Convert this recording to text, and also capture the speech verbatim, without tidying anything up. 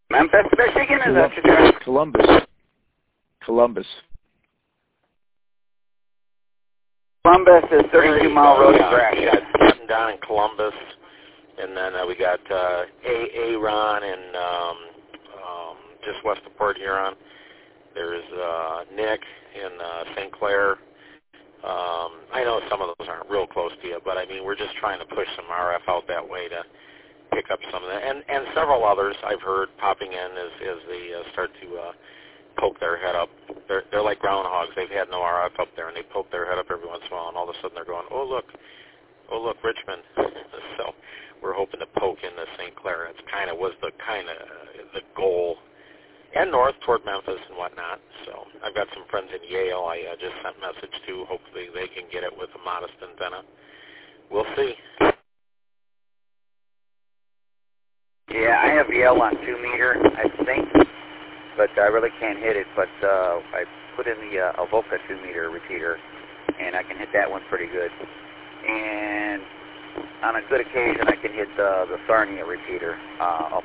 Memphis, Michigan, is that your Columbus. Columbus. Columbus is thirty-two mile road to Gratiot. We got down in Columbus, and then uh, we got uh, A. Aaron in um, um, just west of Port Huron. There's uh, Nick in uh, Saint Clair. Um, I know some of those aren't real close to you, but I mean, we're just trying to push some R F out that way to pick up some of that. And, and several others I've heard popping in as, as they uh, start to uh, poke their head up. They're, they're like groundhogs. They've had no R F up there, and they poke their head up every once in a while, and all of a sudden they're going, oh, look, oh, look, Richmond. So we're hoping to poke into Saint Clair. It's kind of was the kind of the goal. And north toward Memphis and whatnot. So I've got some friends in Yale I uh, just sent a message to. Hopefully they can get it with a modest antenna. We'll see. Yeah, I have Yale on two meter, I think, but I really can't hit it. But uh, I put in the uh, Avoca two meter repeater, and I can hit that one pretty good. And on a good occasion, I can hit the, the Sarnia repeater uh,